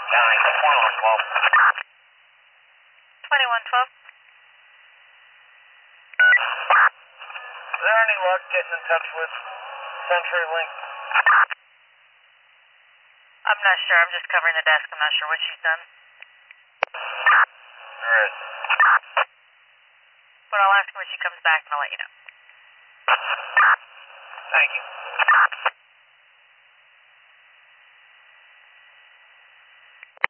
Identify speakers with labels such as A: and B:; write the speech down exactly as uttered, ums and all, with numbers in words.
A: Nine, twenty-one twelve.
B: twenty-one twelve.
A: Is there any luck getting in touch with CenturyLink?
B: I'm not sure. I'm just covering the desk. I'm not sure what she's done.
A: There is.
B: But I'll ask her when she comes back and I'll let you know.
A: Thank you.